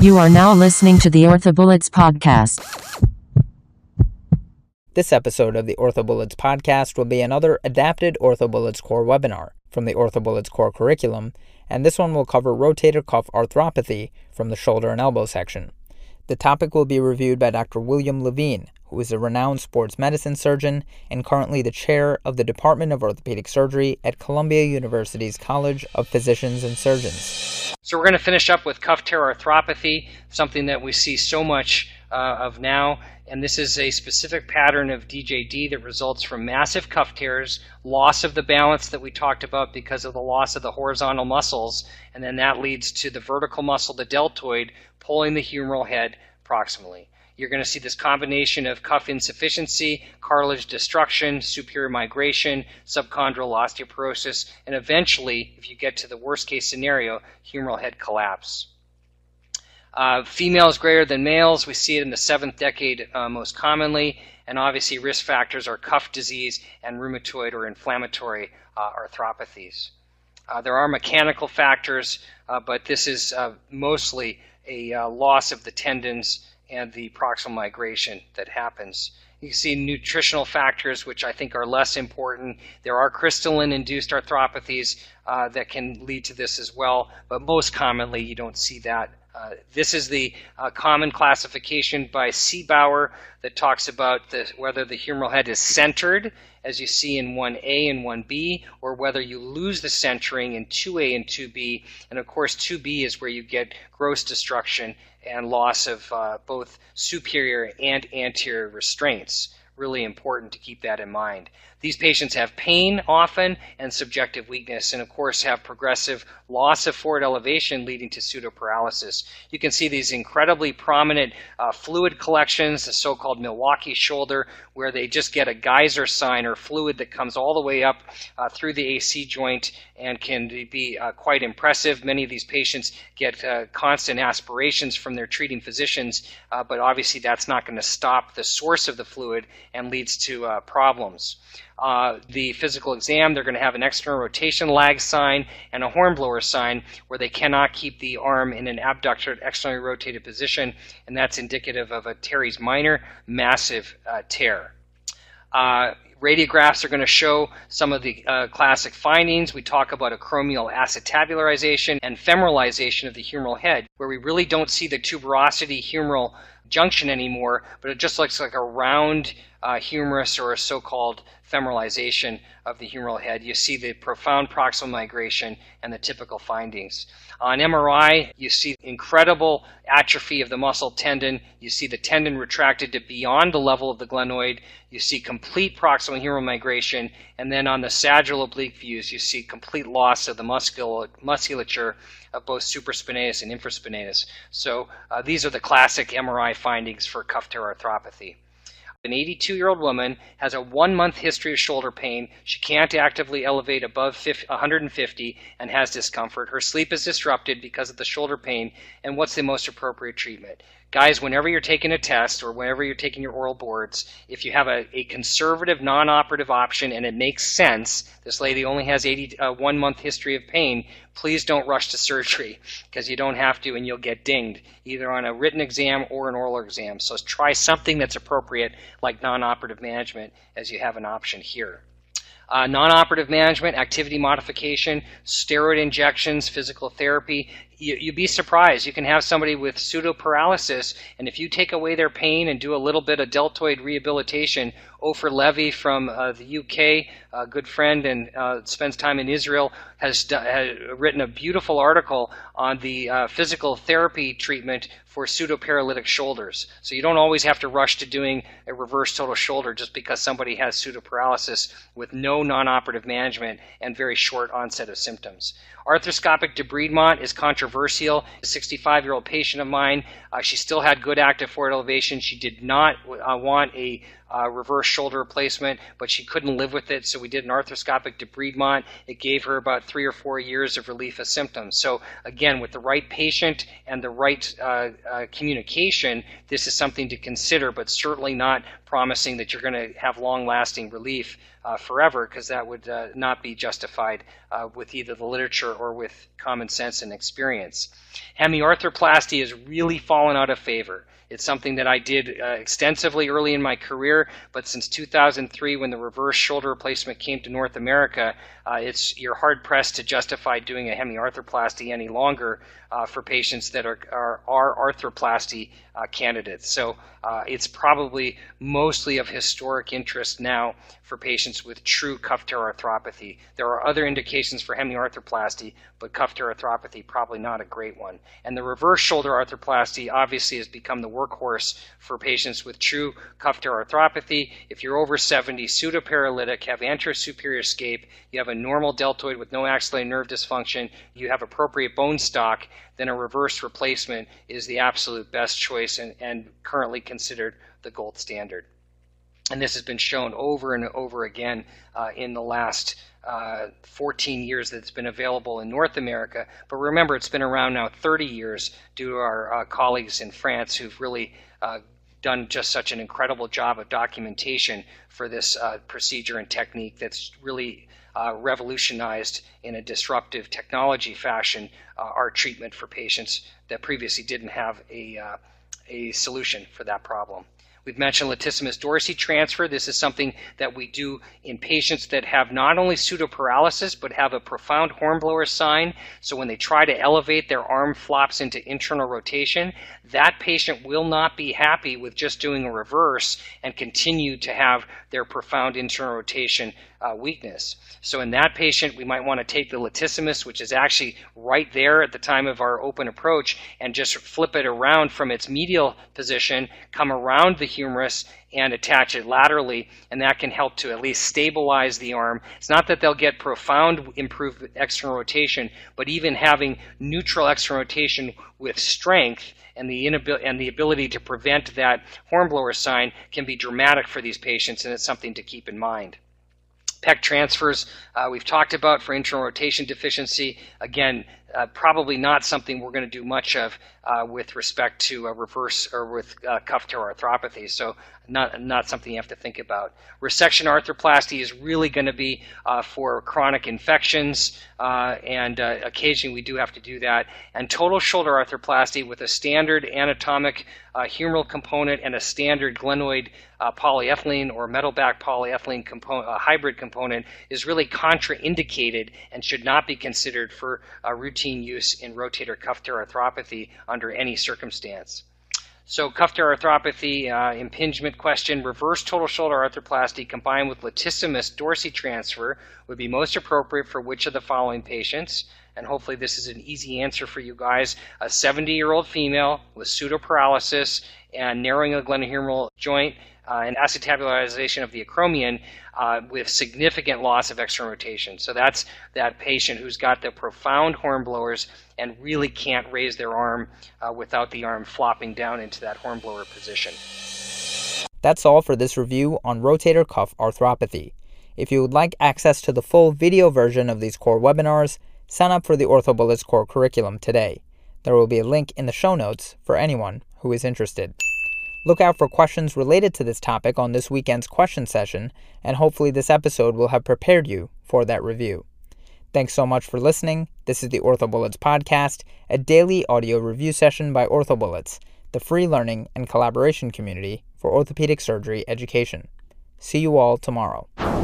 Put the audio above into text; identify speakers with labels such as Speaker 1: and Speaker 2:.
Speaker 1: You are now listening to the OrthoBullets podcast.
Speaker 2: This episode of the OrthoBullets podcast will be another adapted OrthoBullets core webinar from the OrthoBullets core curriculum, and this one will cover rotator cuff arthropathy from the shoulder and elbow section. The topic will be reviewed by Dr. William Levine, who is a renowned sports medicine surgeon and currently the chair of the Department of Orthopedic Surgery at Columbia University's College of Physicians and Surgeons.
Speaker 3: So we're going to finish up with cuff tear arthropathy, something that we see so much of now. And this is a specific pattern of DJD that results from massive cuff tears, loss of the balance that we talked about because of the loss of the horizontal muscles, and then that leads to the vertical muscle, the deltoid, pulling the humeral head proximally. You're going to see this combination of cuff insufficiency, cartilage destruction, superior migration, subchondral osteoporosis, and eventually, if you get to the worst case scenario, humeral head collapse. Females greater than males, we see it in the 7th decade most commonly, and obviously risk factors are cuff disease and rheumatoid or inflammatory arthropathies. There are mechanical factors, but this is mostly a loss of the tendons and the proximal migration that happens. You can see nutritional factors, which I think are less important. There are crystalline-induced arthropathies that can lead to this as well, but most commonly you don't see that. This is the common classification by Seebauer that talks about whether the humeral head is centered, as you see in 1A and 1B, or whether you lose the centering in 2A and 2B. And of course, 2B is where you get gross destruction and loss of both superior and anterior restraints. Really important to keep that in mind. These patients have pain often and subjective weakness, and of course have progressive loss of forward elevation leading to pseudoparalysis. You can see these incredibly prominent fluid collections, the so-called Milwaukee shoulder, where they just get a geyser sign or fluid that comes all the way up through the AC joint and can be quite impressive. Many of these patients get constant aspirations from their treating physicians, but obviously that's not going to stop the source of the fluid and leads to problems. The physical exam, they're going to have an external rotation lag sign and a hornblower sign where they cannot keep the arm in an abductor externally rotated position, and that's indicative of a teres minor, massive tear. Radiographs are going to show some of the classic findings. We talk about acromial acetabularization and femoralization of the humeral head, where we really don't see the tuberosity humeral junction anymore, but it just looks like a round humerus or a so-called femoralization of the humeral head. You see the profound proximal migration and the typical findings. On MRI, you see incredible atrophy of the muscle tendon. You see the tendon retracted to beyond the level of the glenoid. You see complete proximal humeral migration. And then on the sagittal oblique views, you see complete loss of the musculature of both supraspinatus and infraspinatus. So these are the classic MRI findings for cuff tear arthropathy. An 82-year-old woman has a 1-month history of shoulder pain. She can't actively elevate above 150 and has discomfort. Her sleep is disrupted because of the shoulder pain. And what's the most appropriate treatment? Guys, whenever you're taking a test or whenever you're taking your oral boards, if you have a conservative non-operative option and it makes sense, this lady only has 1-month history of pain, please don't rush to surgery because you don't have to and you'll get dinged either on a written exam or an oral exam. So try something that's appropriate like non-operative management as you have an option here. Non-operative management, activity modification, steroid injections, physical therapy. You'd be surprised. You can have somebody with pseudoparalysis, and if you take away their pain and do a little bit of deltoid rehabilitation, Ofer Levy from the UK, a good friend and spends time in Israel, has written a beautiful article on the physical therapy treatment for pseudoparalytic shoulders. So you don't always have to rush to doing a reverse total shoulder just because somebody has pseudoparalysis with no non-operative management and very short onset of symptoms. Arthroscopic debridement is controversial. A 65-year-old patient of mine, she still had good active forward elevation. She did not want a reverse shoulder replacement, but she couldn't live with it, so we did an arthroscopic debridement. It gave her about 3 or 4 years of relief of symptoms. So again, with the right patient and the right communication, this is something to consider, but certainly not promising that you're going to have long-lasting relief forever, because that would not be justified with either the literature or with common sense and experience. Hemiarthroplasty has really fallen out of favor. It's something that I did extensively early in my career, but since 2003, when the reverse shoulder replacement came to North America, you're hard-pressed to justify doing a hemiarthroplasty any longer for patients that are arthroplasty candidates. So it's probably mostly of historic interest now for patients with true cuff tear arthropathy. There are other indications for hemiarthroplasty, but cuff tear arthropathy probably not a great one. And the reverse shoulder arthroplasty obviously has become the workhorse for patients with true cuff tear arthropathy. If you're over 70, pseudoparalytic, have anterior superior scape, you have a normal deltoid with no axillary nerve dysfunction, you have appropriate bone stock, then a reverse replacement is the absolute best choice and currently considered the gold standard. And this has been shown over and over again in the last 14 years that it's been available in North America. But remember, it's been around now 30 years due to our colleagues in France who've really done just such an incredible job of documentation for this procedure and technique that's really revolutionized in a disruptive technology fashion our treatment for patients that previously didn't have a solution for that problem. We've mentioned latissimus dorsi transfer. This is something that we do in patients that have not only pseudoparalysis, but have a profound hornblower sign. So when they try to elevate, their arm flops into internal rotation. That patient will not be happy with just doing a reverse and continue to have their profound internal rotation weakness. So in that patient, we might want to take the latissimus, which is actually right there at the time of our open approach, and just flip it around from its medial position, come around the humerus, and attach it laterally, and that can help to at least stabilize the arm. It's not that they'll get profound improved external rotation, but even having neutral external rotation with strength and the ability to prevent that hornblower sign can be dramatic for these patients, and it's something to keep in mind. PEC transfers we've talked about for internal rotation deficiency. Again, probably not something we're going to do much of with respect to reverse or with cuff tear arthropathy. So not something you have to think about. Resection arthroplasty is really going to be for chronic infections, and occasionally we do have to do that. And total shoulder arthroplasty with a standard anatomic humeral component and a standard glenoid polyethylene or metalback polyethylene hybrid component is really contraindicated and should not be considered for routine use in rotator cuff tear arthropathy under any circumstance. So cuff tear arthropathy, impingement question, reverse total shoulder arthroplasty combined with latissimus dorsi transfer would be most appropriate for which of the following patients? And hopefully this is an easy answer for you guys. A 70-year-old female with pseudoparalysis and narrowing of the glenohumeral joint and acetabularization of the acromion with significant loss of external rotation. So that's that patient who's got the profound hornblowers and really can't raise their arm without the arm flopping down into that hornblower position.
Speaker 2: That's all for this review on rotator cuff arthropathy. If you would like access to the full video version of these core webinars, sign up for the OrthoBullets core curriculum today. There will be a link in the show notes for anyone who is interested. Look out for questions related to this topic on this weekend's question session, and hopefully this episode will have prepared you for that review. Thanks so much for listening. This is the OrthoBullets podcast, a daily audio review session by OrthoBullets, the free learning and collaboration community for orthopedic surgery education. See you all tomorrow.